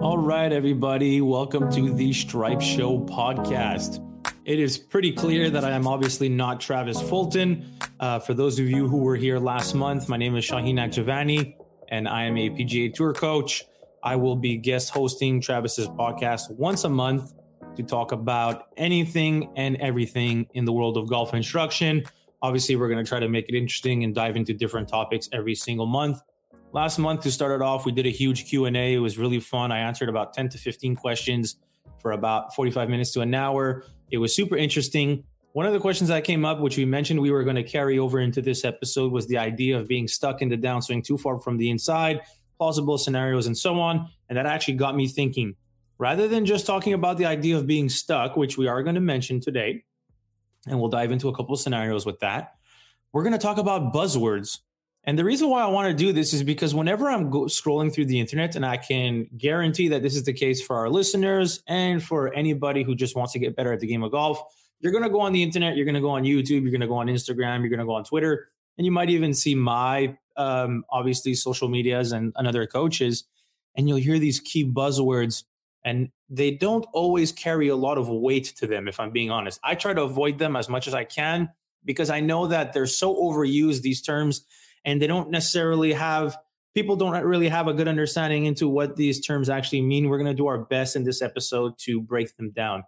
All right, everybody, welcome to the Stripe Show podcast. It is pretty clear that I am obviously not Travis Fulton. For those of you who were here last month, my name is Shaheen Akjavani, and I am a PGA Tour coach. I will be guest hosting Travis's podcast once a month to talk about anything and everything in the world of golf instruction. Obviously, we're going to try to make it interesting and dive into different topics every single month. Last month, to start it off, we did a huge Q&A. It was really fun. I answered about 10 to 15 questions for about 45 minutes to an hour. It was super interesting. One of the questions that came up, which we mentioned we were going to carry over into this episode, was the idea of being stuck in the downswing too far from the inside, plausible scenarios, and so on. And that actually got me thinking, rather than just talking about the idea of being stuck, which we are going to mention today, and we'll dive into a couple of scenarios with that, we're going to talk about buzzwords. And the reason why I want to do this is because whenever I'm scrolling through the internet, and I can guarantee that this is the case for our listeners and for anybody who just wants to get better at the game of golf, you're going to go on the internet, you're going to go on YouTube, you're going to go on Instagram, you're going to go on Twitter, and you might even see my, obviously, social medias and other coaches, and you'll hear these key buzzwords, and they don't always carry a lot of weight to them, if I'm being honest. I try to avoid them as much as I can because I know that they're so overused, these terms, and they don't necessarily have, people don't really have a good understanding into what these terms actually mean. We're going to do our best in this episode to break them down.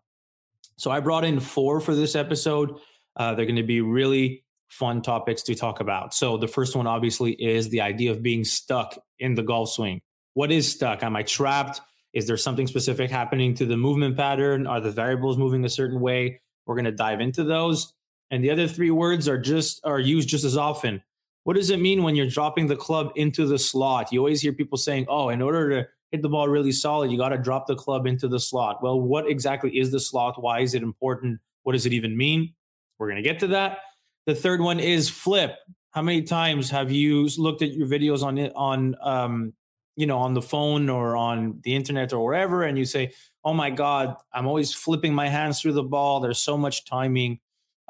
So I brought in 4 for this episode. They're going to be really fun topics to talk about. So the first one obviously is the idea of being stuck in the golf swing. What is stuck? Am I trapped? Is there something specific happening to the movement pattern? Are the variables moving a certain way? We're going to dive into those. And the other 3 words are used just as often. What does it mean when you're dropping the club into the slot? You always hear people saying, oh, in order to hit the ball really solid, you got to drop the club into the slot. Well, what exactly is the slot? Why is it important? What does it even mean? We're going to get to that. The third one is flip. How many times have you looked at your videos on the phone or on the internet or wherever, and you say, oh my God, I'm always flipping my hands through the ball. There's so much timing.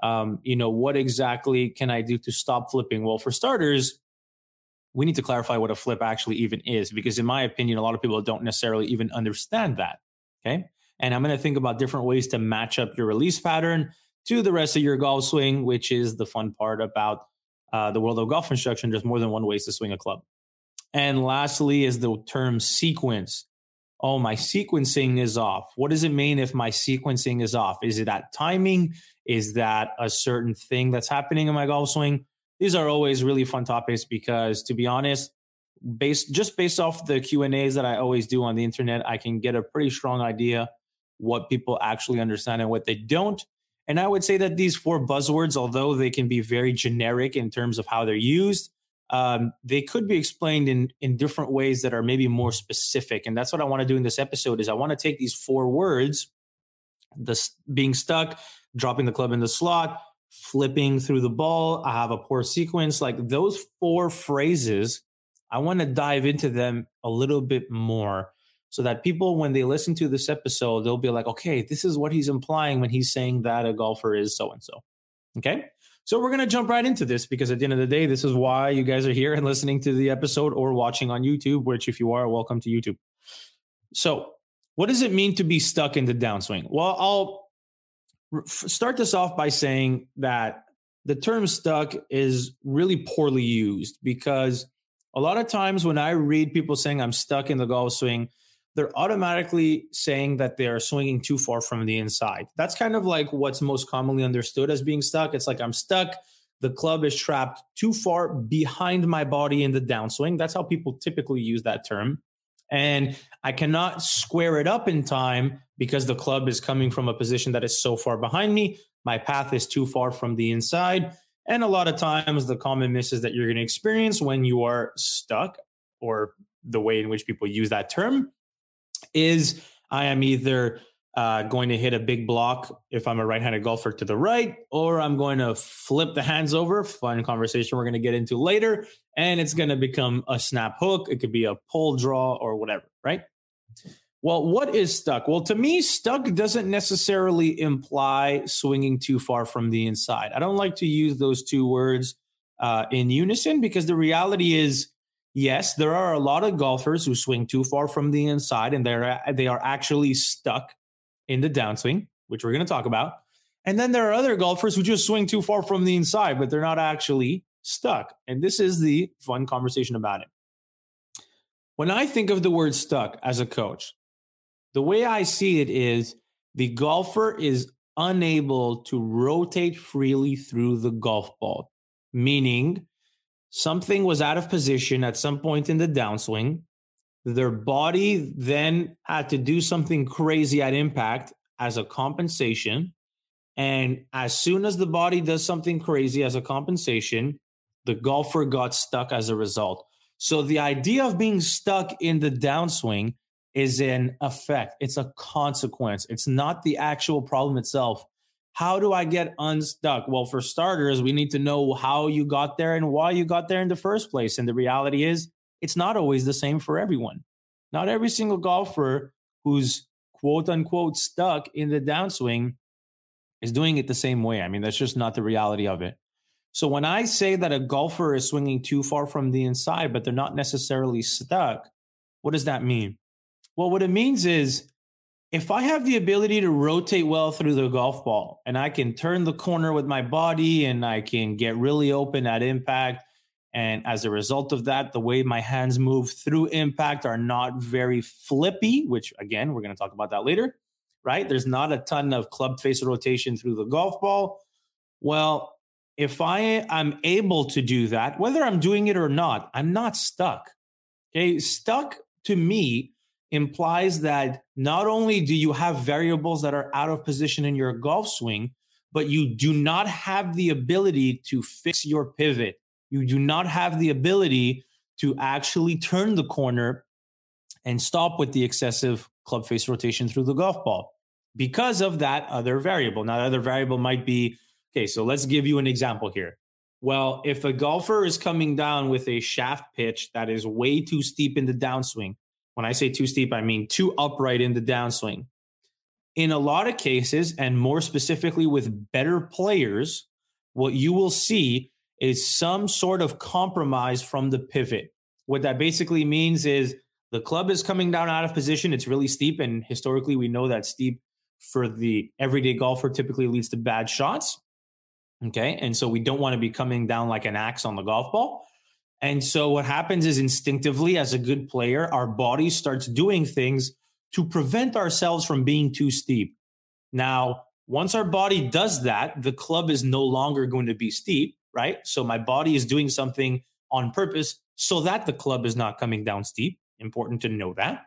What exactly can I do to stop flipping? Well, for starters, we need to clarify what a flip actually even is, because in my opinion, a lot of people don't necessarily even understand that. Okay. And I'm going to think about different ways to match up your release pattern to the rest of your golf swing, which is the fun part about the world of golf instruction. There's more than one way to swing a club. And lastly is the term sequence. Oh, my sequencing is off. What does it mean if my sequencing is off? Is it that timing? Is that a certain thing that's happening in my golf swing? These are always really fun topics because, to be honest, based off the Q&As that I always do on the internet, I can get a pretty strong idea what people actually understand and what they don't. And I would say that these 4 buzzwords, although they can be very generic in terms of how they're used, they could be explained in different ways that are maybe more specific. And that's what I want to do in this episode is I want to take these 4 words, being stuck, dropping the club in the slot, flipping through the ball, I have a poor sequence, like those 4 phrases, I want to dive into them a little bit more so that people, when they listen to this episode, they'll be like, okay, this is what he's implying when he's saying that a golfer is so-and-so. Okay. So we're going to jump right into this because at the end of the day, this is why you guys are here and listening to the episode or watching on YouTube, which if you are, welcome to YouTube. So what does it mean to be stuck in the downswing? Well, I'll start this off by saying that the term stuck is really poorly used because a lot of times when I read people saying I'm stuck in the golf swing, they're automatically saying that they are swinging too far from the inside. That's kind of like what's most commonly understood as being stuck. It's like I'm stuck. The club is trapped too far behind my body in the downswing. That's how people typically use that term. And I cannot square it up in time because the club is coming from a position that is so far behind me. My path is too far from the inside. And a lot of times the common misses that you're going to experience when you are stuck, or the way in which people use that term, is I am either going to hit a big block if I'm a right-handed golfer to the right, or I'm going to flip the hands over, fun conversation we're going to get into later, and it's going to become a snap hook. It could be a pull draw or whatever, right? Well, what is stuck? Well, to me, stuck doesn't necessarily imply swinging too far from the inside. I don't like to use those 2 words in unison because the reality is Yes, there are a lot of golfers who swing too far from the inside and they are actually stuck in the downswing, which we're going to talk about. And then there are other golfers who just swing too far from the inside, but they're not actually stuck. And this is the fun conversation about it. When I think of the word stuck as a coach, the way I see it is the golfer is unable to rotate freely through the golf ball, meaning something was out of position at some point in the downswing. Their body then had to do something crazy at impact as a compensation. And as soon as the body does something crazy as a compensation, the golfer got stuck as a result. So the idea of being stuck in the downswing is an effect. It's a consequence. It's not the actual problem itself. How do I get unstuck? Well, for starters, we need to know how you got there and why you got there in the first place. And the reality is, it's not always the same for everyone. Not every single golfer who's quote unquote stuck in the downswing is doing it the same way. I mean, that's just not the reality of it. So when I say that a golfer is swinging too far from the inside, but they're not necessarily stuck, what does that mean? Well, what it means is if I have the ability to rotate well through the golf ball and I can turn the corner with my body and I can get really open at impact, and as a result of that, the way my hands move through impact are not very flippy, which again, we're going to talk about that later, right? There's not a ton of club face rotation through the golf ball. Well, if I am able to do that, whether I'm doing it or not, I'm not stuck. Okay, stuck to me implies that not only do you have variables that are out of position in your golf swing, but you do not have the ability to fix your pivot. You do not have the ability to actually turn the corner and stop with the excessive club face rotation through the golf ball because of that other variable. Now, the other variable might be, okay, so let's give you an example here. Well, if a golfer is coming down with a shaft pitch that is way too steep in the downswing, when I say too steep, I mean too upright in the downswing. In a lot of cases, and more specifically with better players, what you will see is some sort of compromise from the pivot. What that basically means is the club is coming down out of position. It's really steep. And historically, we know that steep for the everyday golfer typically leads to bad shots. Okay. And so we don't want to be coming down like an axe on the golf ball. And so what happens is instinctively, as a good player, our body starts doing things to prevent ourselves from being too steep. Now, once our body does that, the club is no longer going to be steep, right? So my body is doing something on purpose so that the club is not coming down steep. Important to know that.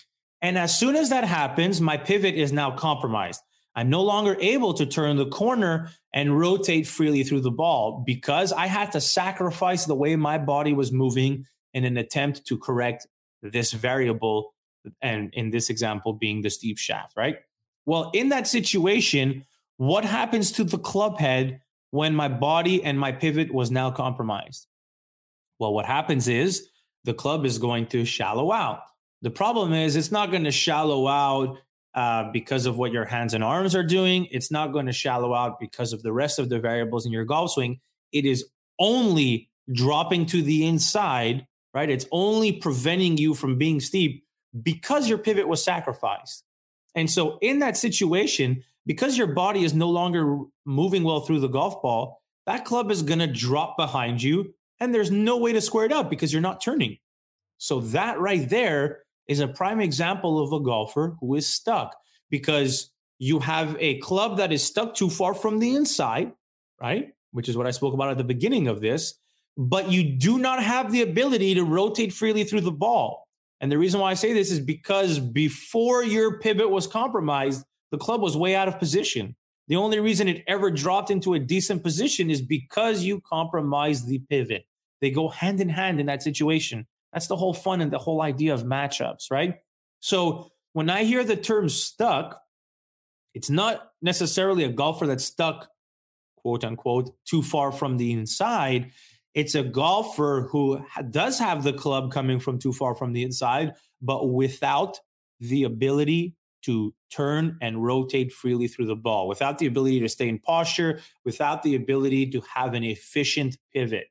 And as soon as that happens, my pivot is now compromised. I'm no longer able to turn the corner and rotate freely through the ball because I had to sacrifice the way my body was moving in an attempt to correct this variable, and in this example being the steep shaft, right? Well, in that situation, what happens to the club head when my body and my pivot was now compromised? Well, what happens is the club is going to shallow out. The problem is it's not going to shallow out because of what your hands and arms are doing. It's not going to shallow out because of the rest of the variables in your golf swing. It is only dropping to the inside, right? It's only preventing you from being steep because your pivot was sacrificed. And so in that situation, because your body is no longer moving well through the golf ball, that club is going to drop behind you and there's no way to square it up because you're not turning. So that right there is a prime example of a golfer who is stuck because you have a club that is stuck too far from the inside, right? Which is what I spoke about at the beginning of this, but you do not have the ability to rotate freely through the ball. And the reason why I say this is because before your pivot was compromised, the club was way out of position. The only reason it ever dropped into a decent position is because you compromised the pivot. They go hand in hand in that situation. That's the whole fun and the whole idea of matchups, right? So when I hear the term stuck, it's not necessarily a golfer that's stuck, quote unquote, too far from the inside. It's a golfer who does have the club coming from too far from the inside, but without the ability to turn and rotate freely through the ball, without the ability to stay in posture, without the ability to have an efficient pivot.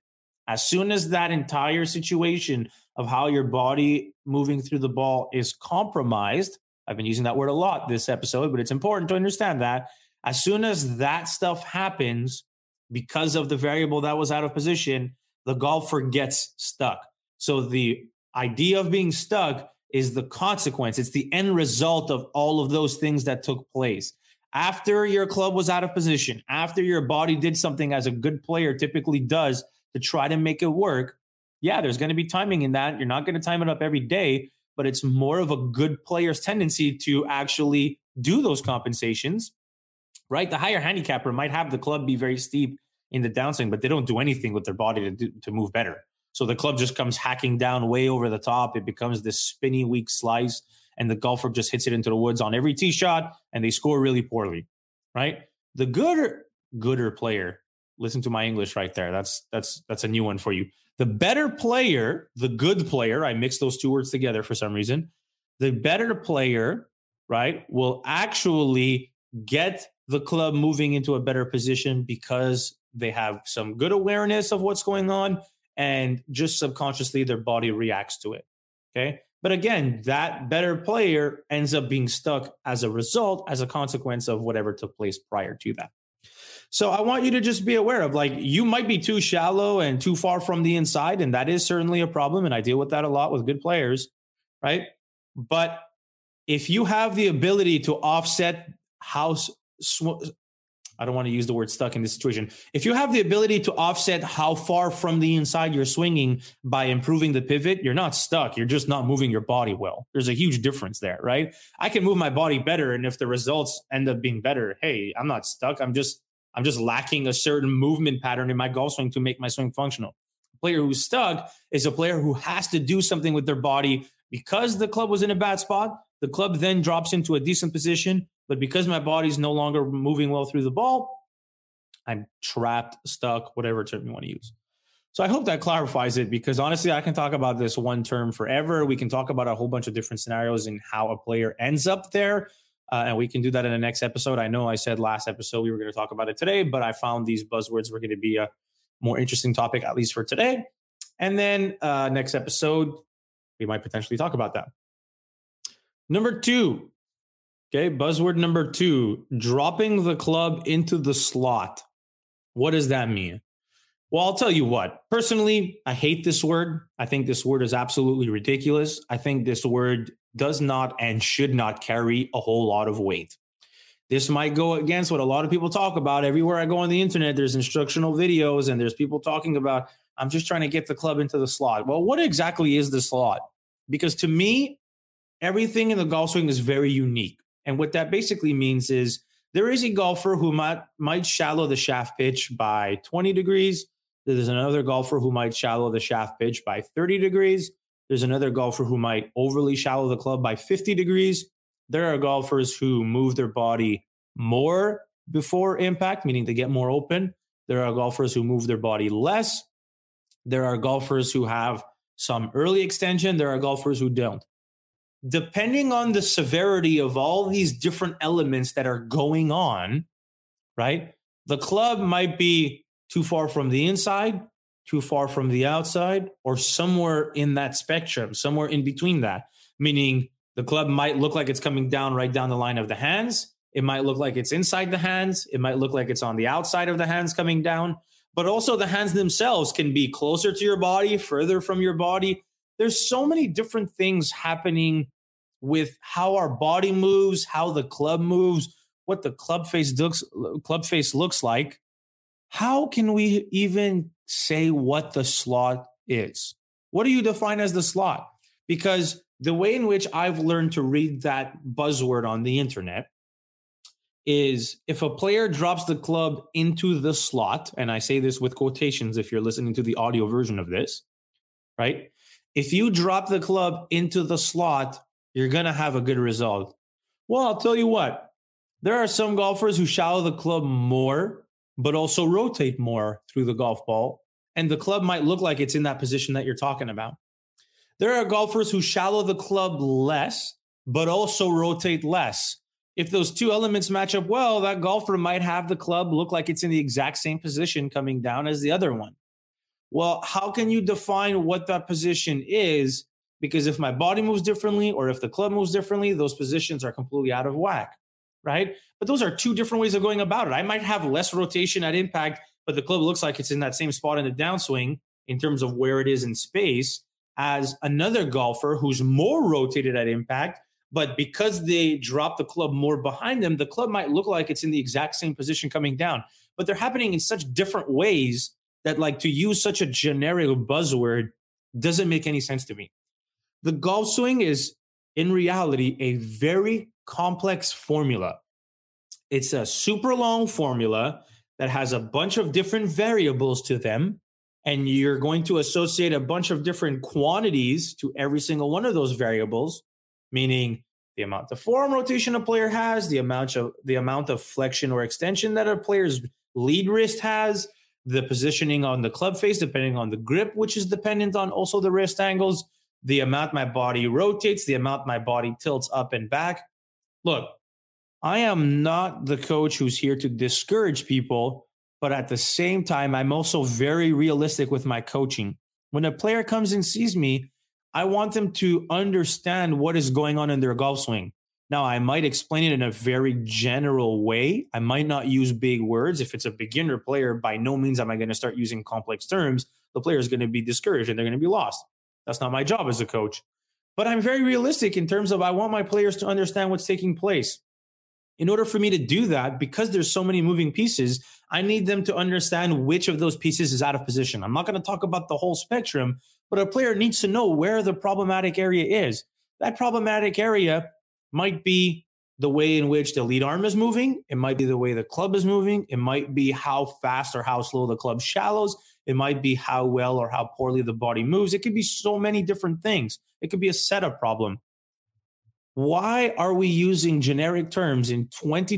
As soon as that entire situation of how your body moving through the ball is compromised, I've been using that word a lot this episode, but it's important to understand that as soon as that stuff happens, because of the variable that was out of position, the golfer gets stuck. So the idea of being stuck is the consequence. It's the end result of all of those things that took place. After your club was out of position, after your body did something as a good player typically does to try to make it work, yeah, there's going to be timing in that. You're not going to time it up every day, but it's more of a good player's tendency to actually do those compensations, right? The higher handicapper might have the club be very steep in the downswing, but they don't do anything with their body to move better. So the club just comes hacking down way over the top. It becomes this spinny, weak slice, and the golfer just hits it into the woods on every tee shot, and they score really poorly, right? The gooder player, listen to my English right there. That's a new one for you. The better player, the good player, I mixed those two words together for some reason. The better player, right, will actually get the club moving into a better position because they have some good awareness of what's going on, and just subconsciously their body reacts to it. Okay. But again, that better player ends up being stuck as a result, as a consequence of whatever took place prior to that. So I want you to just be aware of, like, you might be too shallow and too far from the inside, and that is certainly a problem. And I deal with that a lot with good players, right? But if you have the ability to offset I don't want to use the word stuck in this situation. If you have the ability to offset how far from the inside you're swinging by improving the pivot, you're not stuck. You're just not moving your body well. There's a huge difference there, right? I can move my body better, and if the results end up being better, hey, I'm not stuck. I'm just lacking a certain movement pattern in my golf swing to make my swing functional. A player who's stuck is a player who has to do something with their body because the club was in a bad spot. The club then drops into a decent position, but because my body's no longer moving well through the ball, I'm trapped, stuck, whatever term you want to use. So I hope that clarifies it, because honestly, I can talk about this one term forever. We can talk about a whole bunch of different scenarios and how a player ends up there. And we can do that in the next episode. I know I said last episode we were going to talk about it today, but I found these buzzwords were going to be a more interesting topic, at least for today. And then next episode, we might potentially talk about that. Number 2. Okay, buzzword number 2, dropping the club into the slot. What does that mean? Well, I'll tell you what. Personally, I hate this word. I think this word is absolutely ridiculous. I think this word does not and should not carry a whole lot of weight. This might go against what a lot of people talk about. Everywhere I go on the internet, there's instructional videos and there's people talking about, I'm just trying to get the club into the slot. Well, what exactly is the slot? Because to me, everything in the golf swing is very unique. And what that basically means is there is a golfer who might shallow the shaft pitch by 20 degrees. There's another golfer who might shallow the shaft pitch by 30 degrees. There's another golfer who might overly shallow the club by 50 degrees. There are golfers who move their body more before impact, meaning they get more open. There are golfers who move their body less. There are golfers who have some early extension. There are golfers who don't. Depending on the severity of all these different elements that are going on, right? The club might be too far from the inside, too far from the outside, or somewhere in that spectrum, somewhere in between that. Meaning the club might look like it's coming down right down the line of the hands. It might look like it's inside the hands. It might look like it's on the outside of the hands coming down. But also the hands themselves can be closer to your body, further from your body. There's so many different things happening with how our body moves, how the club moves, what the club face looks like. How can we even say what the slot is? What do you define as the slot? Because the way in which I've learned to read that buzzword on the internet is if a player drops the club into the slot, and I say this with quotations if you're listening to the audio version of this, right? If you drop the club into the slot, you're going to have a good result. Well, I'll tell you what. There are some golfers who shallow the club more, but also rotate more through the golf ball, and the club might look like it's in that position that you're talking about. There are golfers who shallow the club less, but also rotate less. If those two elements match up well, that golfer might have the club look like it's in the exact same position coming down as the other one. Well, how can you define what that position is? Because if my body moves differently or if the club moves differently, those positions are completely out of whack, right? But those are two different ways of going about it. I might have less rotation at impact, but the club looks like it's in that same spot in the downswing in terms of where it is in space as another golfer who's more rotated at impact. But because they drop the club more behind them, the club might look like it's in the exact same position coming down. But they're happening in such different ways that, like, to use such a generic buzzword doesn't make any sense to me. The golf swing is, in reality, a very complex formula. It's a super long formula that has a bunch of different variables to them, and you're going to associate a bunch of different quantities to every single one of those variables, meaning the amount of forearm rotation a player has, the amount of flexion or extension that a player's lead wrist has, the positioning on the club face, depending on the grip, which is dependent on also the wrist angles, the amount my body rotates, the amount my body tilts up and back. Look, I am not the coach who's here to discourage people, but at the same time, I'm also very realistic with my coaching. When a player comes and sees me, I want them to understand what is going on in their golf swing. Now, I might explain it in a very general way. I might not use big words. If it's a beginner player, by no means am I going to start using complex terms. The player is going to be discouraged and they're going to be lost. That's not my job as a coach. But I'm very realistic in terms of I want my players to understand what's taking place. In order for me to do that, because there's so many moving pieces, I need them to understand which of those pieces is out of position. I'm not going to talk about the whole spectrum, but a player needs to know where the problematic area is. That problematic area might be the way in which the lead arm is moving. It might be the way the club is moving. It might be how fast or how slow the club shallows. It might be how well or how poorly the body moves. It could be so many different things. It could be a setup problem. Why are we using generic terms in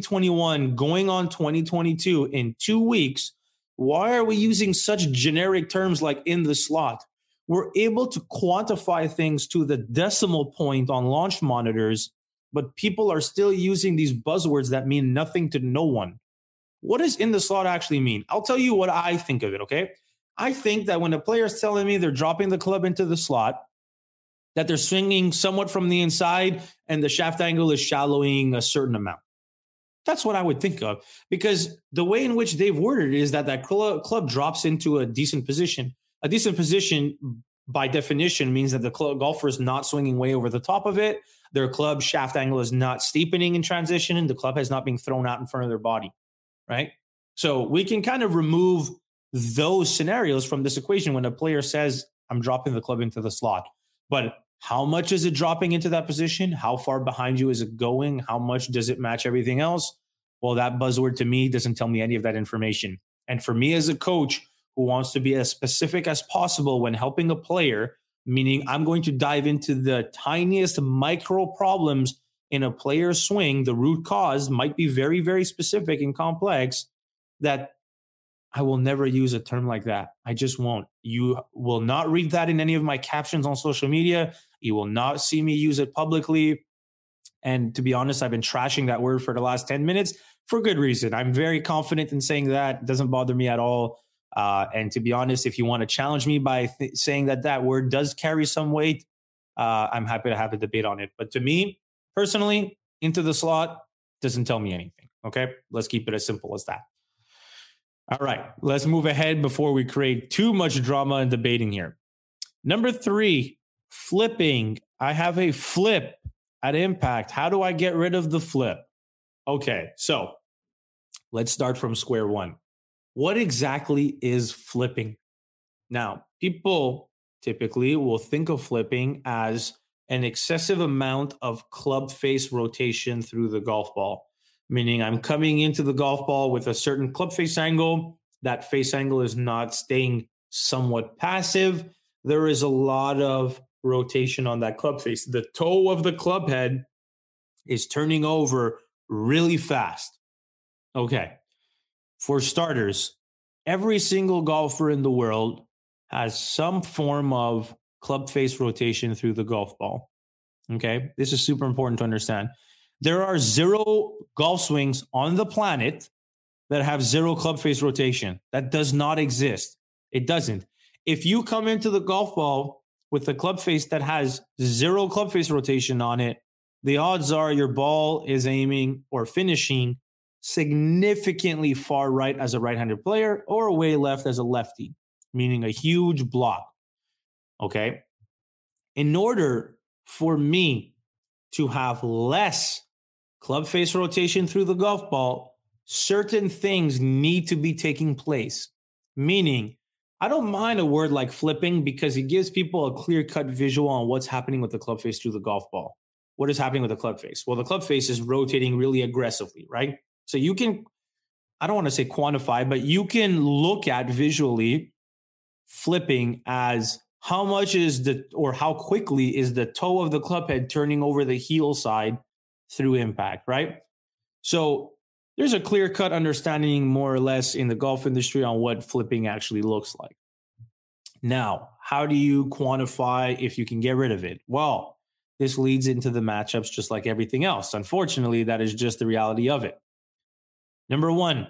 2021 going on 2022 in 2 weeks? Why are we using such generic terms like in the slot? We're able to quantify things to the decimal point on launch monitors, but people are still using these buzzwords that mean nothing to no one. What does in the slot actually mean? I'll tell you what I think of it, okay? I think that when a player is telling me they're dropping the club into the slot, that they're swinging somewhat from the inside and the shaft angle is shallowing a certain amount. That's what I would think of, because the way in which they've worded it is that club drops into a decent position. A decent position, by definition, means that the golfer is not swinging way over the top of it. Their club shaft angle is not steepening in transition, and the club has not been thrown out in front of their body, right? So we can kind of remove those scenarios from this equation when a player says, I'm dropping the club into the slot. But how much is it dropping into that position? How far behind you is it going? How much does it match everything else? Well, that buzzword to me doesn't tell me any of that information. And for me as a coach who wants to be as specific as possible when helping a player, meaning I'm going to dive into the tiniest micro problems in a player's swing, the root cause might be very, very specific and complex, that I will never use a term like that. I just won't. You will not read that in any of my captions on social media. You will not see me use it publicly. And to be honest, I've been trashing that word for the last 10 minutes for good reason. I'm very confident in saying that. It doesn't bother me at all. And to be honest, if you want to challenge me by saying that that word does carry some weight, I'm happy to have a debate on it. But to me, personally, into the slot doesn't tell me anything. Okay, let's keep it as simple as that. All right, let's move ahead before we create too much drama and debating here. Number 3, flipping. I have a flip at impact. How do I get rid of the flip? Okay, so let's start from square one. What exactly is flipping? Now, people typically will think of flipping as an excessive amount of club face rotation through the golf ball. Meaning I'm coming into the golf ball with a certain club face angle. That face angle is not staying somewhat passive. There is a lot of rotation on that club face. The toe of the club head is turning over really fast. Okay. For starters, every single golfer in the world has some form of club face rotation through the golf ball. Okay. This is super important to understand. There are 0 golf swings on the planet that have 0 club face rotation. That does not exist. It doesn't. If you come into the golf ball with a club face that has 0 club face rotation on it, the odds are your ball is aiming or finishing significantly far right as a right-handed player or way left as a lefty, meaning a huge block. Okay. In order for me to have less club face rotation through the golf ball, certain things need to be taking place. Meaning, I don't mind a word like flipping because it gives people a clear-cut visual on what's happening with the club face through the golf ball. What is happening with the club face? Well, the club face is rotating really aggressively, right? So you can, I don't want to say quantify, but you can look at visually flipping as how much is or how quickly is the toe of the club head turning over the heel side through impact, right? So there's a clear-cut understanding more or less in the golf industry on what flipping actually looks like. Now, how do you quantify if you can get rid of it? Well, this leads into the matchups just like everything else. Unfortunately, that is just the reality of it. Number one,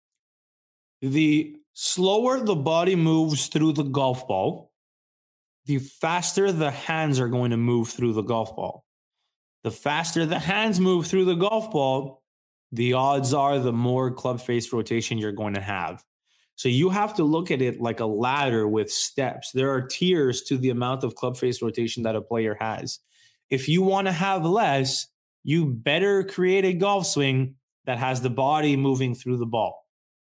the slower the body moves through the golf ball, the faster the hands are going to move through the golf ball. The faster the hands move through the golf ball, the odds are the more club face rotation you're going to have. So you have to look at it like a ladder with steps. There are tiers to the amount of club face rotation that a player has. If you want to have less, you better create a golf swing that has the body moving through the ball.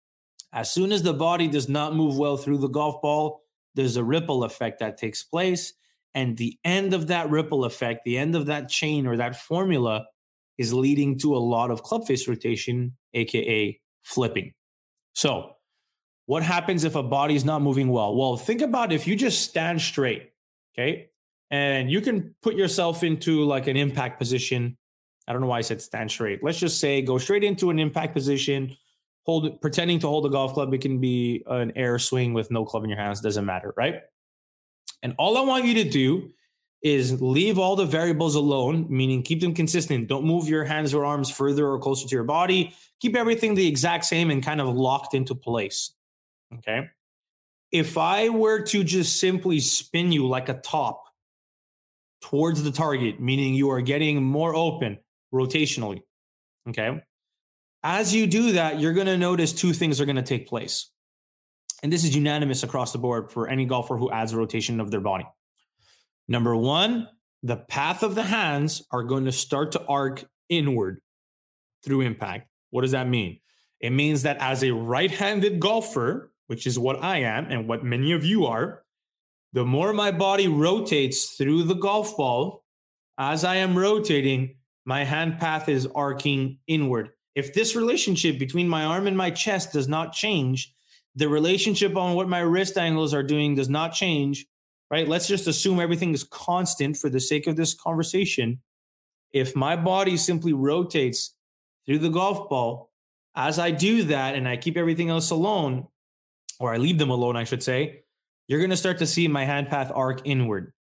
As soon as the body does not move well through the golf ball, there's a ripple effect that takes place. And the end of that ripple effect, the end of that chain or that formula is leading to a lot of club face rotation, aka flipping. So what happens if a body is not moving well? Well, think about if you just stand straight, okay? And you can put yourself into like an impact position. I don't know why I said stand straight. Let's just say go straight into an impact position, pretending to hold a golf club. It can be an air swing with no club in your hands. Doesn't matter, right? And all I want you to do is leave all the variables alone, meaning keep them consistent. Don't move your hands or arms further or closer to your body. Keep everything the exact same and kind of locked into place, okay? If I were to just simply spin you like a top towards the target, meaning you are getting more open rotationally, okay? As you do that, you're going to notice 2 things are going to take place. And this is unanimous across the board for any golfer who adds rotation of their body. Number 1, the path of the hands are going to start to arc inward through impact. What does that mean? It means that as a right-handed golfer, which is what I am and what many of you are, the more my body rotates through the golf ball, as I am rotating, my hand path is arcing inward. If this relationship between my arm and my chest does not change, the relationship on what my wrist angles are doing does not change, right? Let's just assume everything is constant for the sake of this conversation. If my body simply rotates through the golf ball, as I do that and I keep everything else alone, or I leave them alone, I should say, you're going to start to see my hand path arc inward.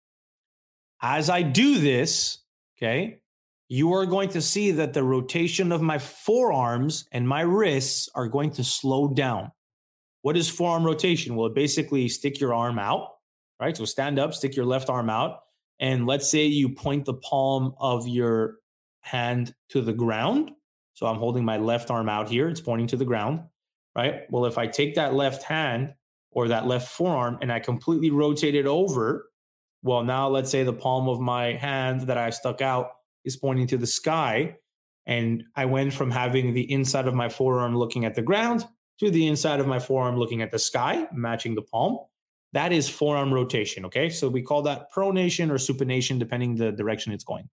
As I do this, okay, you are going to see that the rotation of my forearms and my wrists are going to slow down. What is forearm rotation? Well, basically stick your arm out, right? So stand up, stick your left arm out. And let's say you point the palm of your hand to the ground. So I'm holding my left arm out here. It's pointing to the ground, right? Well, if I take that left hand or that left forearm and I completely rotate it over, well, now let's say the palm of my hand that I stuck out is pointing to the sky. And I went from having the inside of my forearm looking at the ground to the inside of my forearm looking at the sky, matching the palm. That is forearm rotation, okay? So we call that pronation or supination, depending the direction it's going.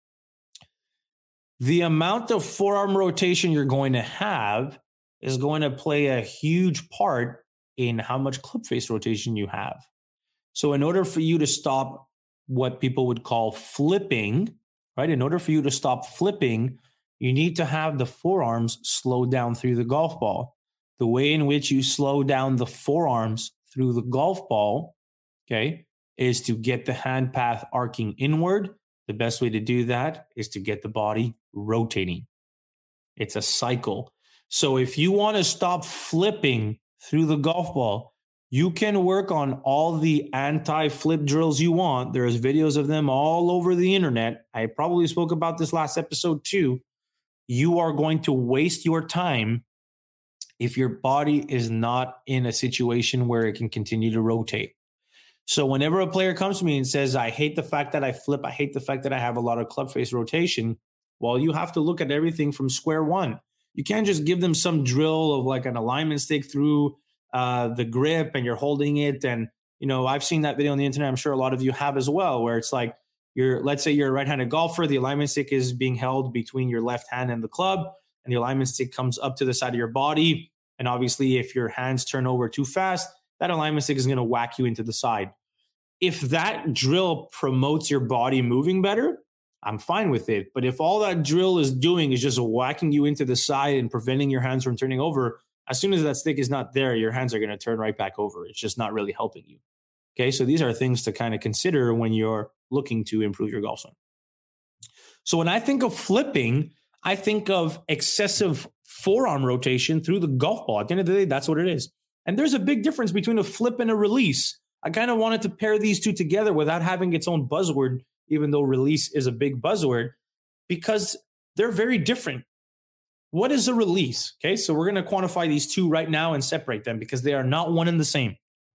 The amount of forearm rotation you're going to have is going to play a huge part in how much club face rotation you have. So in order for you to stop what people would call flipping, right? In order for you to stop flipping, you need to have the forearms slow down through the golf ball. The way in which you slow down the forearms through the golf ball, okay, is to get the hand path arcing inward. The best way to do that is to get the body rotating. It's a cycle. So if you want to stop flipping through the golf ball, You can work on all the anti-flip drills you want. There's videos of them all over the internet. I probably spoke about this last episode too. You are going to waste your time if your body is not in a situation where it can continue to rotate. So whenever a player comes to me and says, I hate the fact that I flip, I hate the fact that I have a lot of club face rotation, well, you have to look at everything from square one. You can't just give them some drill of like an alignment stick through the grip and you're holding it. And, I've seen that video on the internet. I'm sure a lot of you have as well, where it's like, let's say you're a right-handed golfer. The alignment stick is being held between your left hand and the club, and the alignment stick comes up to the side of your body. And obviously, if your hands turn over too fast, that alignment stick is going to whack you into the side. If that drill promotes your body moving better, I'm fine with it. But if all that drill is doing is just whacking you into the side and preventing your hands from turning over, as soon as that stick is not there, your hands are going to turn right back over. It's just not really helping you. Okay, so these are things to kind of consider when you're looking to improve your golf swing. So when I think of flipping, I think of excessive forearm rotation through the golf ball. At the end of the day, that's what it is. And there's a big difference between a flip and a release. I kind of wanted to pair these two together without having its own buzzword, even though release is a big buzzword, because they're very different. What is a release? Okay, so we're going to quantify these two right now and separate them because they are not one and the same.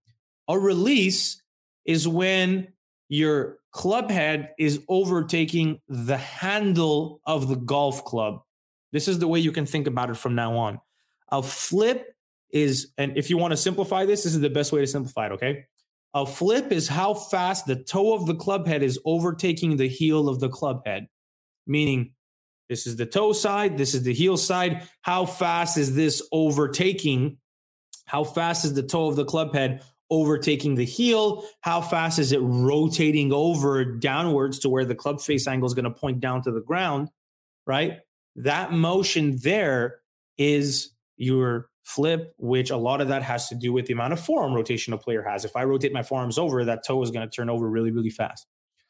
A release is when your club head is overtaking the handle of the golf club. This is the way you can think about it from now on. A flip is, and if you want to simplify this is the best way to simplify it, okay? A flip is how fast the toe of the club head is overtaking the heel of the club head. Meaning, this is the toe side, this is the heel side. How fast is this overtaking? How fast is the toe of the club head overtaking the heel? How fast is it rotating over downwards to where the club face angle is going to point down to the ground, right? That motion there is your flip, which a lot of that has to do with the amount of forearm rotation a player has. If I rotate my forearms over, that toe is going to turn over really, really fast.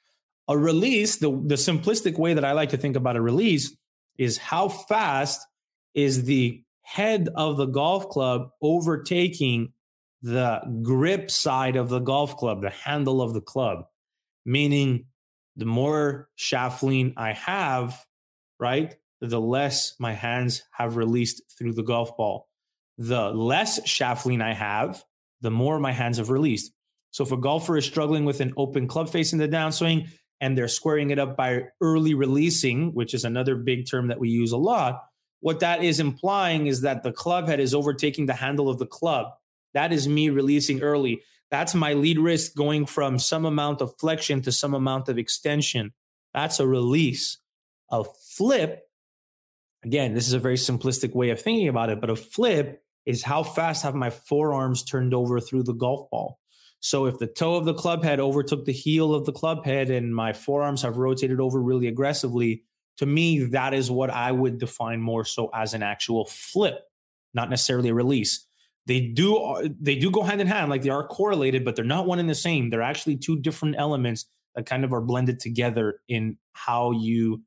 A release, the simplistic way that I like to think about a release is how fast is the head of the golf club overtaking the grip side of the golf club, the handle of the club. Meaning the more shaft lean I have, right, the less my hands have released through the golf ball. The less shaft lean I have, the more my hands have released. So if a golfer is struggling with an open club face in the downswing and they're squaring it up by early releasing, which is another big term that we use a lot, what that is implying is that the club head is overtaking the handle of the club. That is me releasing early. That's my lead wrist going from some amount of flexion to some amount of extension. That's a release. A flip, again, this is a very simplistic way of thinking about it, but a flip is how fast have my forearms turned over through the golf ball. So if the toe of the club head overtook the heel of the club head and my forearms have rotated over really aggressively, to me, that is what I would define more so as an actual flip, not necessarily a release. They do go hand in hand, like they are correlated, but they're not one and the same. They're actually two different elements that kind of are blended together in how you,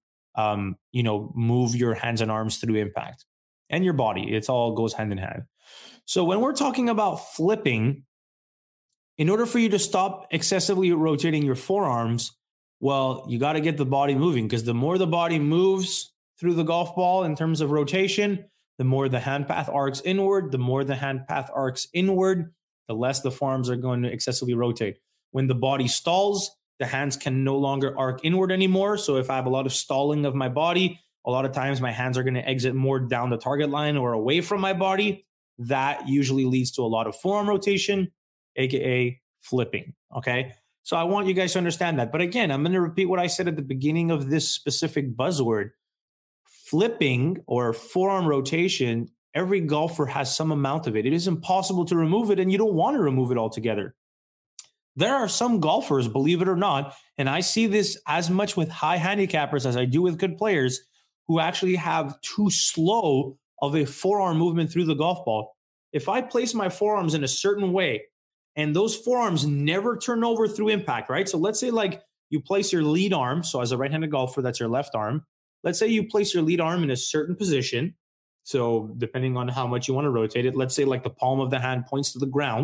move your hands and arms through impact and your body. It all goes hand in hand. So when we're talking about flipping, in order for you to stop excessively rotating your forearms, well, you got to get the body moving, because the more the body moves through the golf ball in terms of rotation, the more the hand path arcs inward. The more the hand path arcs inward, the less the forearms are going to excessively rotate. When the body stalls, the hands can no longer arc inward anymore. So if I have a lot of stalling of my body, a lot of times my hands are going to exit more down the target line or away from my body. That usually leads to a lot of forearm rotation, aka flipping. Okay. So I want you guys to understand that. But again, I'm going to repeat what I said at the beginning of this specific buzzword. Flipping or forearm rotation, every golfer has some amount of it. It is impossible to remove it, and you don't want to remove it altogether. There are some golfers, believe it or not, and I see this as much with high handicappers as I do with good players, who actually have too slow of a forearm movement through the golf ball. If I place my forearms in a certain way, and those forearms never turn over through impact, right? So let's say like you place your lead arm. So as a right-handed golfer, that's your left arm. Let's say you place your lead arm in a certain position. So depending on how much you want to rotate it, let's say like the palm of the hand points to the ground.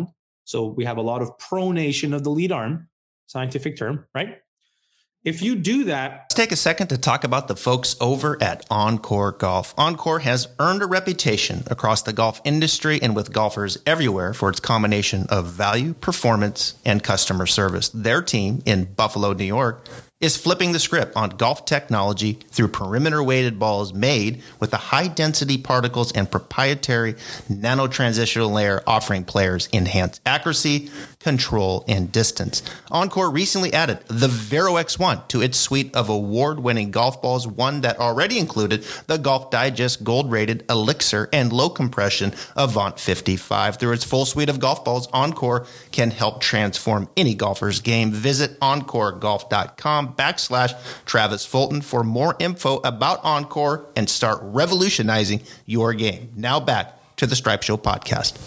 So we have a lot of pronation of the lead arm, scientific term, right? If you do that... Let's take a second to talk about the folks over at Encore Golf. Encore has earned a reputation across the golf industry and with golfers everywhere for its combination of value, performance, and customer service. Their team in Buffalo, New York, is flipping the script on golf technology through perimeter-weighted balls made with the high-density particles and proprietary nano-transitional layer, offering players enhanced accuracy, control, and distance. Encore recently added the Vero X1 to its suite of award-winning golf balls, one that already included the Golf Digest gold-rated Elixir and low-compression Avant 55. Through its full suite of golf balls, Encore can help transform any golfer's game. Visit EncoreGolf.com/Travis Fulton for more info about Encore and start revolutionizing your game. Now back to the Stripe Show podcast.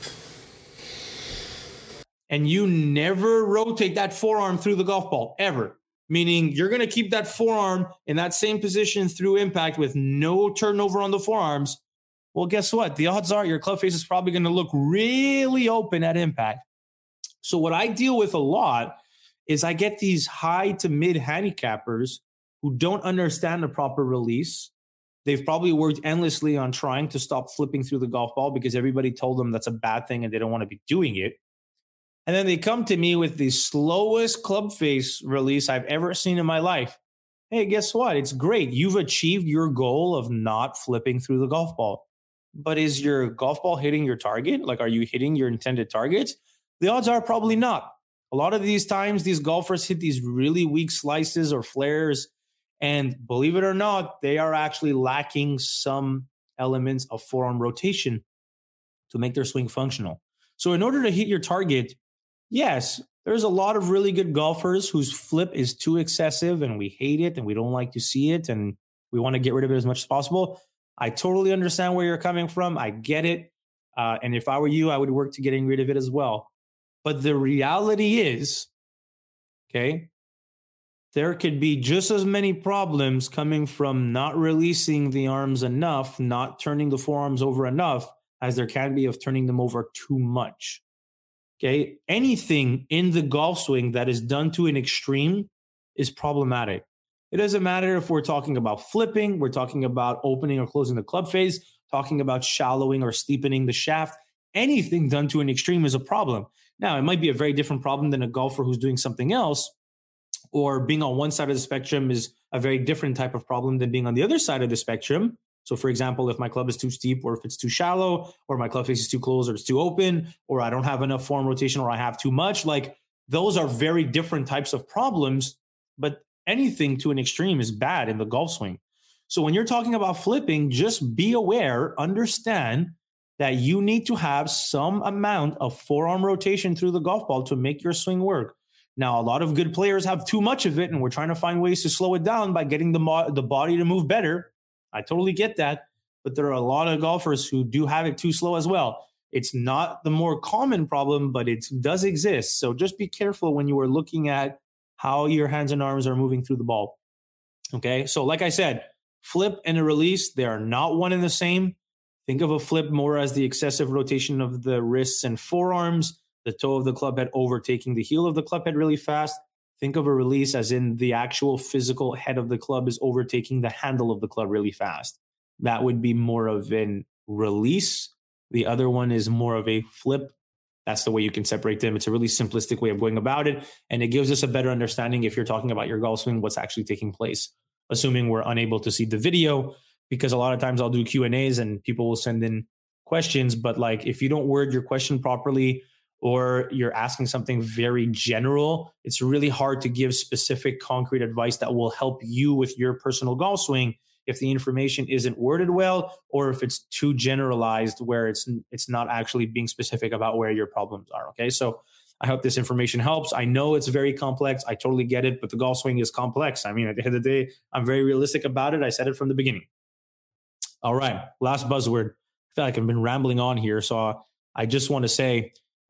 And you never rotate that forearm through the golf ball, ever. Meaning you're going to keep that forearm in that same position through impact with no turnover on the forearms. Well, guess what? The odds are your club face is probably going to look really open at impact. So what I deal with a lot is I get these high to mid handicappers who don't understand the proper release. They've probably worked endlessly on trying to stop flipping through the golf ball because everybody told them that's a bad thing and they don't want to be doing it. And then they come to me with the slowest club face release I've ever seen in my life. Hey, guess what? It's great. You've achieved your goal of not flipping through the golf ball. But is your golf ball hitting your target? Like, are you hitting your intended targets? The odds are probably not. A lot of these times, these golfers hit these really weak slices or flares. And believe it or not, they are actually lacking some elements of forearm rotation to make their swing functional. So in order to hit your target, yes, there's a lot of really good golfers whose flip is too excessive and we hate it and we don't like to see it and we want to get rid of it as much as possible. I totally understand where you're coming from. I get it. And if I were you, I would work to getting rid of it as well. But the reality is, okay, there could be just as many problems coming from not releasing the arms enough, not turning the forearms over enough, as there can be of turning them over too much. Okay, anything in the golf swing that is done to an extreme is problematic. It doesn't matter if we're talking about flipping, we're talking about opening or closing the club face, talking about shallowing or steepening the shaft. Anything done to an extreme is a problem. Now, it might be a very different problem than a golfer who's doing something else, or being on one side of the spectrum is a very different type of problem than being on the other side of the spectrum. So, for example, if my club is too steep or if it's too shallow or my club face is too close or it's too open or I don't have enough form rotation or I have too much, like those are very different types of problems. But anything to an extreme is bad in the golf swing. So when you're talking about flipping, just be aware, understand that you need to have some amount of forearm rotation through the golf ball to make your swing work. Now, a lot of good players have too much of it, and we're trying to find ways to slow it down by getting the body to move better. I totally get that, but there are a lot of golfers who do have it too slow as well. It's not the more common problem, but it does exist. So just be careful when you are looking at how your hands and arms are moving through the ball. Okay, so like I said, flip and a release, they are not one and the same. Think of a flip more as the excessive rotation of the wrists and forearms, the toe of the club head overtaking the heel of the club head really fast. Think of a release as in the actual physical head of the club is overtaking the handle of the club really fast. That would be more of an release. The other one is more of a flip. That's the way you can separate them. It's a really simplistic way of going about it. And it gives us a better understanding if you're talking about your golf swing, what's actually taking place, assuming we're unable to see the video, because a lot of times I'll do Q&As and people will send in questions. But like, if you don't word your question properly, or you're asking something very general, it's really hard to give specific concrete advice that will help you with your personal golf swing if the information isn't worded well, or if it's too generalized where it's not actually being specific about where your problems are. Okay, so I hope this information helps. I know it's very complex. I totally get it, but the golf swing is complex. I mean, at the end of the day, I'm very realistic about it. I said it from the beginning. All right, last buzzword. I feel like I've been rambling on here, so I just want to say,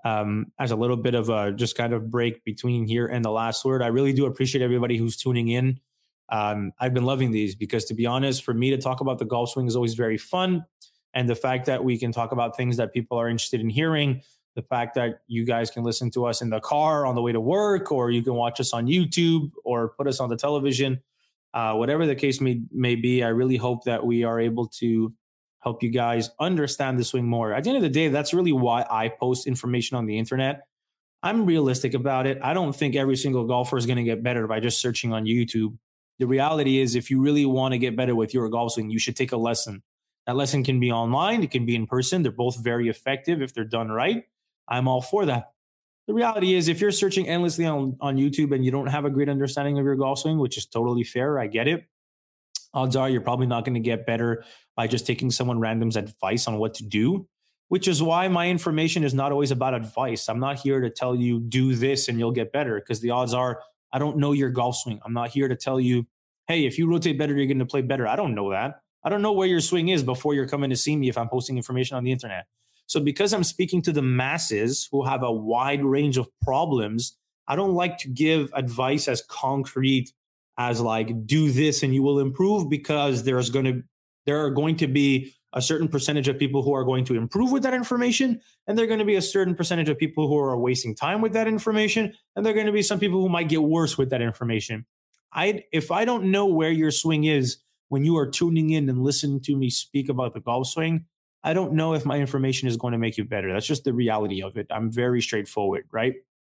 as a little bit of a just kind of break between here and the last word, I really do appreciate everybody who's tuning in. I've been loving these because, to be honest, for me to talk about the golf swing is always very fun. And the fact that we can talk about things that people are interested in hearing, the fact that you guys can listen to us in the car on the way to work, or you can watch us on YouTube or put us on the television, whatever the case may be. I really hope that we are able to help you guys understand the swing more. At the end of the day, that's really why I post information on the internet. I'm realistic about it. I don't think every single golfer is going to get better by just searching on YouTube. The reality is, if you really want to get better with your golf swing, you should take a lesson. That lesson can be online. It can be in person. They're both very effective if they're done right. I'm all for that. The reality is, if you're searching endlessly on YouTube and you don't have a great understanding of your golf swing, which is totally fair, I get it. Odds are you're probably not going to get better by just taking someone random's advice on what to do, which is why my information is not always about advice. I'm not here to tell you do this and you'll get better, because the odds are I don't know your golf swing. I'm not here to tell you, hey, if you rotate better, you're going to play better. I don't know that. I don't know where your swing is before you're coming to see me if I'm posting information on the internet. So because I'm speaking to the masses who have a wide range of problems, I don't like to give advice as concrete as like, do this and you will improve, because there are going to be a certain percentage of people who are going to improve with that information, and there are going to be a certain percentage of people who are wasting time with that information, and there are going to be some people who might get worse with that information. If I don't know where your swing is when you are tuning in and listening to me speak about the golf swing, I don't know if my information is going to make you better. That's just the reality of it. I'm very straightforward, right?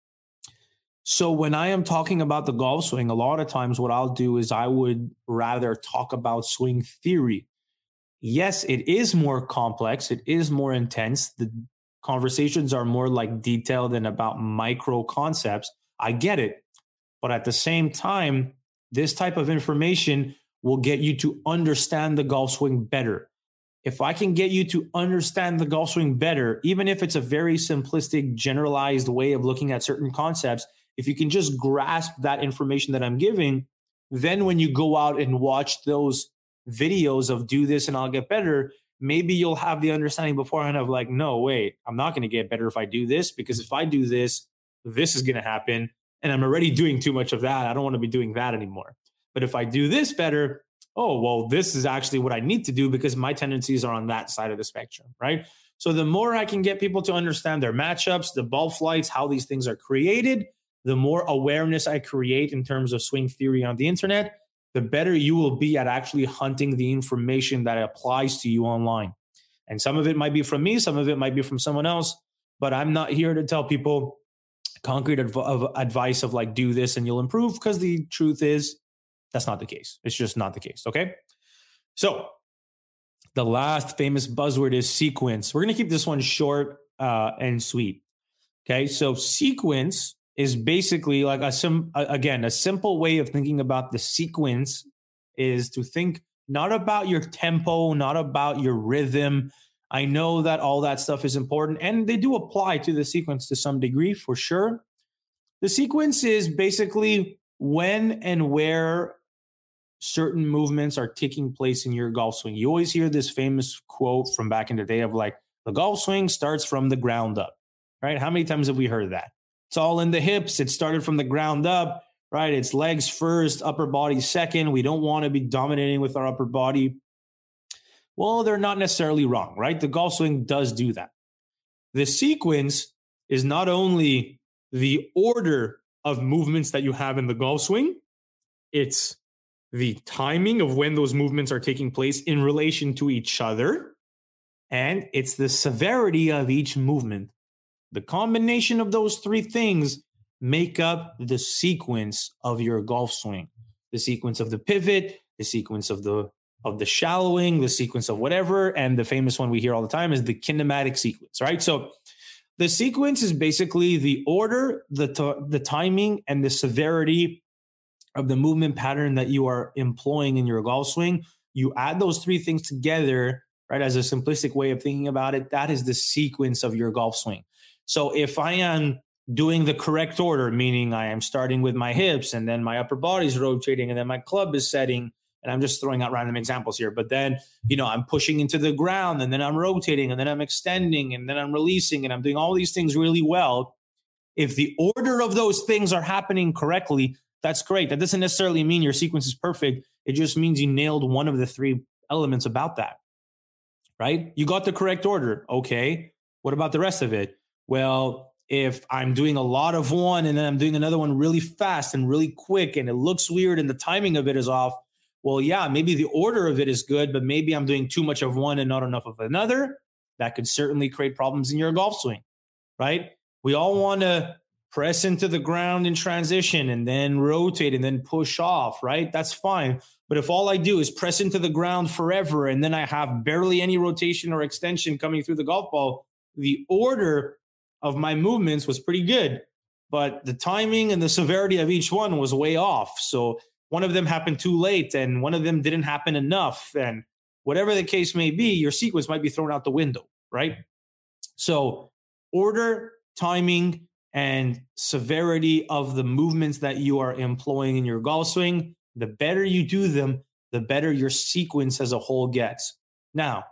So when I am talking about the golf swing, a lot of times what I'll do is I would rather talk about swing theory. Yes, it is more complex. It is more intense. The conversations are more like detailed and about micro concepts. I get it. But at the same time, this type of information will get you to understand the golf swing better. If I can get you to understand the golf swing better, even if it's a very simplistic, generalized way of looking at certain concepts, if you can just grasp that information that I'm giving, then when you go out and watch those videos of do this and I'll get better, maybe you'll have the understanding beforehand of like, no, wait, I'm not going to get better if I do this, because if I do this, this is going to happen. And I'm already doing too much of that. I don't want to be doing that anymore. But if I do this better, oh, well, this is actually what I need to do because my tendencies are on that side of the spectrum, right? So the more I can get people to understand their matchups, the ball flights, how these things are created, the more awareness I create in terms of swing theory on the internet, the better you will be at actually hunting the information that applies to you online. And some of it might be from me, some of it might be from someone else, but I'm not here to tell people concrete advice of like, do this and you'll improve, because the truth is that's not the case. It's just not the case, okay? So the last famous buzzword is sequence. We're going to keep this one short and sweet, okay? So sequence is basically like a simple way of thinking about the sequence is to think not about your tempo, not about your rhythm. I know that all that stuff is important, and they do apply to the sequence to some degree, for sure. The sequence is basically when and where certain movements are taking place in your golf swing. You always hear this famous quote from back in the day of like, the golf swing starts from the ground up, right? How many times have we heard that? It's all in the hips. It started from the ground up, right? It's legs first, upper body second. We don't want to be dominating with our upper body. Well, they're not necessarily wrong, right? The golf swing does do that. The sequence is not only the order of movements that you have in the golf swing, it's the timing of when those movements are taking place in relation to each other, and it's the severity of each movement. The combination of those three things make up the sequence of your golf swing. The sequence of the pivot, the sequence of the shallowing, the sequence of whatever, and the famous one we hear all the time is the kinematic sequence, right? So the sequence is basically the order, the timing, and the severity of the movement pattern that you are employing in your golf swing. You add those three things together, right, as a simplistic way of thinking about it. That is the sequence of your golf swing. So if I am doing the correct order, meaning I am starting with my hips and then my upper body is rotating and then my club is setting, and I'm just throwing out random examples here, but then, I'm pushing into the ground and then I'm rotating and then I'm extending and then I'm releasing and I'm doing all these things really well. If the order of those things are happening correctly, that's great. That doesn't necessarily mean your sequence is perfect. It just means you nailed one of the three elements about that, right? You got the correct order. Okay. What about the rest of it? Well, if I'm doing a lot of one and then I'm doing another one really fast and really quick and it looks weird and the timing of it is off, well, yeah, maybe the order of it is good, but maybe I'm doing too much of one and not enough of another. That could certainly create problems in your golf swing, right? We all want to press into the ground in transition and then rotate and then push off, right? That's fine. But if all I do is press into the ground forever and then I have barely any rotation or extension coming through the golf ball, the order of my movements was pretty good, but the timing and the severity of each one was way off. So one of them happened too late and one of them didn't happen enough. And whatever the case may be, your sequence might be thrown out the window, right? So order, timing, and severity of the movements that you are employing in your golf swing, the better you do them, the better your sequence as a whole gets. Now,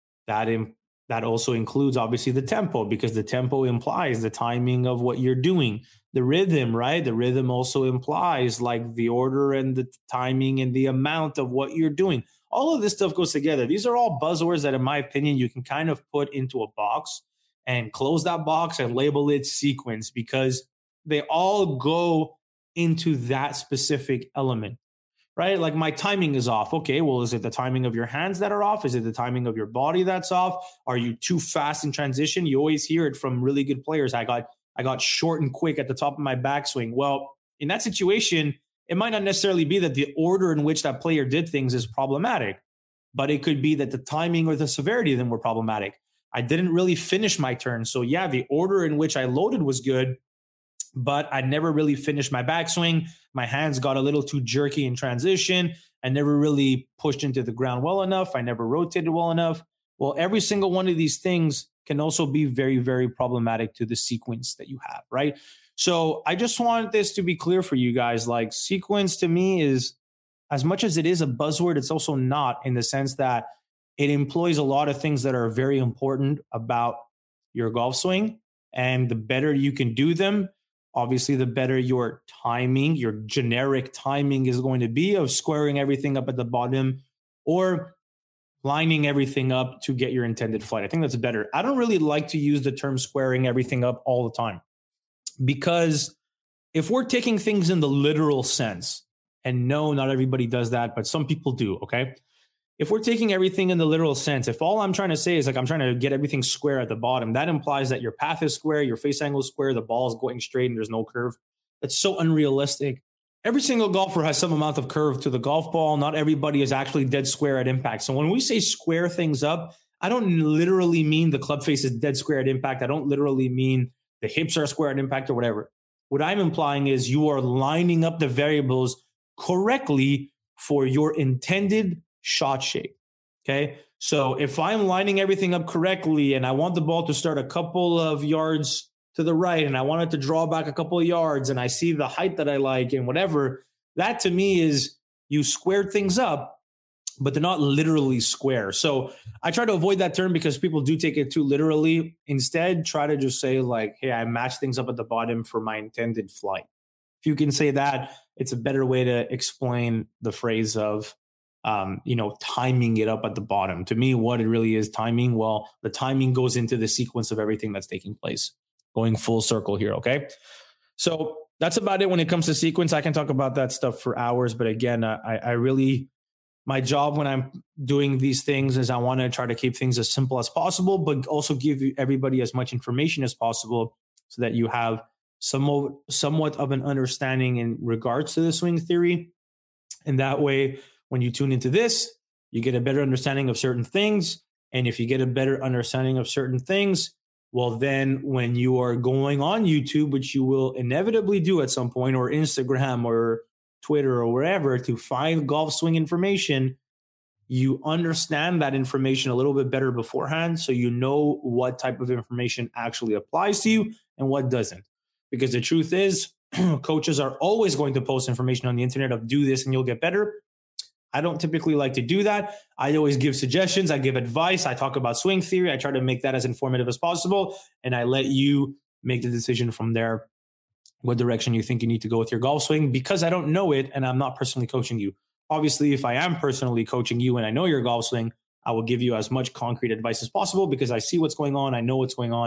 that also includes obviously the tempo, because the tempo implies the timing of what you're doing. The rhythm, right? The rhythm also implies like the order and the timing and the amount of what you're doing. All of this stuff goes together. These are all buzzwords that, in my opinion, you can kind of put into a box and close that box and label it sequence, because they all go into that specific element. Right? Like my timing is off. Okay, well, is it the timing of your hands that are off? Is it the timing of your body that's off? Are you too fast in transition? You always hear it from really good players. I got short and quick at the top of my backswing. Well, in that situation, it might not necessarily be that the order in which that player did things is problematic, but it could be that the timing or the severity of them were problematic. I didn't really finish my turn. So yeah, the order in which I loaded was good, but I never really finished my backswing. My hands got a little too jerky in transition. I never really pushed into the ground well enough. I never rotated well enough. Well, every single one of these things can also be very, very problematic to the sequence that you have, right? So I just want this to be clear for you guys. Like, sequence to me is, as much as it is a buzzword, it's also not, in the sense that it employs a lot of things that are very important about your golf swing. And the better you can do them, obviously, the better your timing, your generic timing is going to be of squaring everything up at the bottom or lining everything up to get your intended flight. I think that's better. I don't really like to use the term squaring everything up all the time, because if we're taking things in the literal sense, and no, not everybody does that, but some people do, okay? If we're taking everything in the literal sense, if all I'm trying to say is like I'm trying to get everything square at the bottom, that implies that your path is square, your face angle is square, the ball is going straight, and there's no curve. That's so unrealistic. Every single golfer has some amount of curve to the golf ball. Not everybody is actually dead square at impact. So when we say square things up, I don't literally mean the club face is dead square at impact. I don't literally mean the hips are square at impact or whatever. What I'm implying is you are lining up the variables correctly for your intended shot shape. Okay. So if I'm lining everything up correctly and I want the ball to start a couple of yards to the right and I want it to draw back a couple of yards and I see the height that I like and whatever, that to me is you squared things up, but they're not literally square. So I try to avoid that term because people do take it too literally. Instead, try to just say like, hey, I match things up at the bottom for my intended flight. If you can say that, it's a better way to explain the phrase of timing it up at the bottom. To me, what it really is timing, well, the timing goes into the sequence of everything that's taking place, going full circle here. Okay. So that's about it when it comes to sequence. I can talk about that stuff for hours, but again, I really, my job when I'm doing these things is I want to try to keep things as simple as possible, but also give everybody as much information as possible so that you have somewhat of an understanding in regards to the swing theory. And that way, when you tune into this, you get a better understanding of certain things. And if you get a better understanding of certain things, well, then when you are going on YouTube, which you will inevitably do at some point, or Instagram or Twitter or wherever, to find golf swing information, you understand that information a little bit better beforehand. So you know what type of information actually applies to you and what doesn't. Because the truth is, coaches are always going to post information on the internet of do this and you'll get better. I don't typically like to do that. I always give suggestions. I give advice. I talk about swing theory. I try to make that as informative as possible. And I let you make the decision from there, what direction you think you need to go with your golf swing, because I don't know it and I'm not personally coaching you. Obviously, if I am personally coaching you and I know your golf swing, I will give you as much concrete advice as possible because I see what's going on. I know what's going on.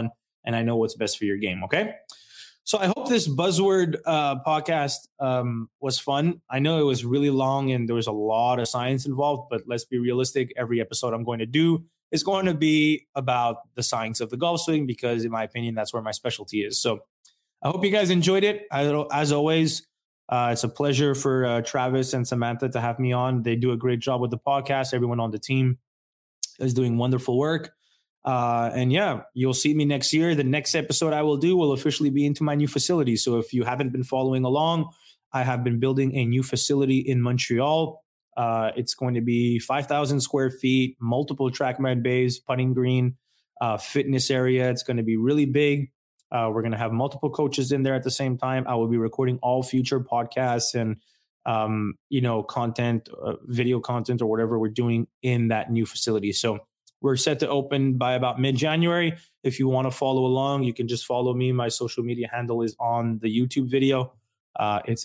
and I know what's best for your game. Okay. So I hope this buzzword podcast was fun. I know it was really long and there was a lot of science involved, but let's be realistic. Every episode I'm going to do is going to be about the science of the golf swing, because in my opinion, that's where my specialty is. So I hope you guys enjoyed it. As always, it's a pleasure for Travis and Samantha to have me on. They do a great job with the podcast. Everyone on the team is doing wonderful work. And yeah, you'll see me next year. The next episode I will do will officially be into my new facility. So if you haven't been following along, I have been building a new facility in Montreal. It's going to be 5,000 square feet, multiple TrackMan bays, putting green, fitness area. It's going to be really big. We're going to have multiple coaches in there at the same time. I will be recording all future podcasts and, content, video content or whatever we're doing in that new facility. So we're set to open by about mid-January. If you want to follow along, you can just follow me. My social media handle is on the YouTube video. It's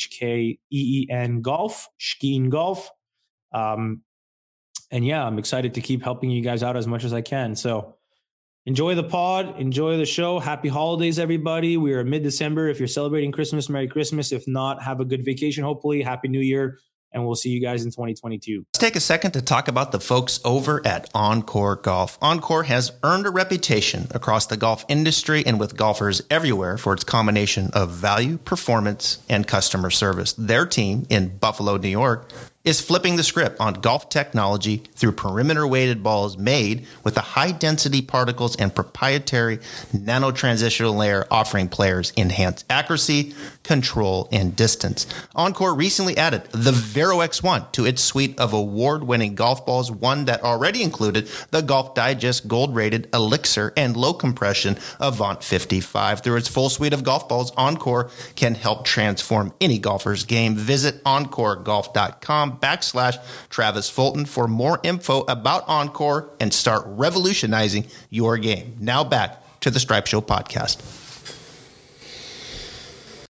SHKEEN Golf, Shkeen Golf. And yeah, I'm excited to keep helping you guys out as much as I can. So enjoy the pod, enjoy the show. Happy holidays, everybody. We are mid-December. If you're celebrating Christmas, Merry Christmas. If not, have a good vacation, hopefully. Happy New Year. And we'll see you guys in 2022. Let's take a second to talk about the folks over at Encore Golf. Encore has earned a reputation across the golf industry and with golfers everywhere for its combination of value, performance, and customer service. Their team in Buffalo, New York, is flipping the script on golf technology through perimeter-weighted balls made with the high-density particles and proprietary nanotransitional layer, offering players enhanced accuracy, control, and distance. Encore recently added the Vero X1 to its suite of award-winning golf balls, one that already included the Golf Digest gold-rated Elixir and low-compression Avant 55. Through its full suite of golf balls, Encore can help transform any golfer's game. Visit EncoreGolf.com/Travis Fulton for more info about Encore and start revolutionizing your game. Now back to the Stripe Show podcast.